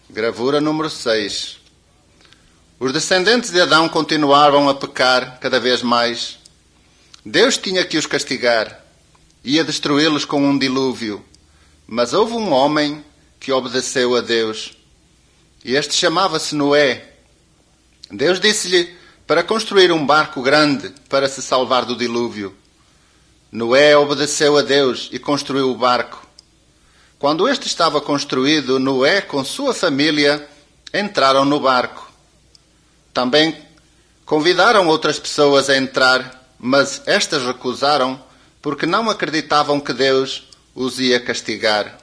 Gravura número 6. Os descendentes de Adão continuavam a pecar cada vez mais. Deus tinha que os castigar. Ia destruí-los com um dilúvio. Mas houve um homem que obedeceu a Deus. E este chamava-se Noé. Deus disse-lhe para construir um barco grande para se salvar do dilúvio. Noé obedeceu a Deus e construiu o barco. Quando este estava construído, Noé com sua família entraram no barco. Também convidaram outras pessoas a entrar, mas estas recusaram porque não acreditavam que Deus os ia castigar.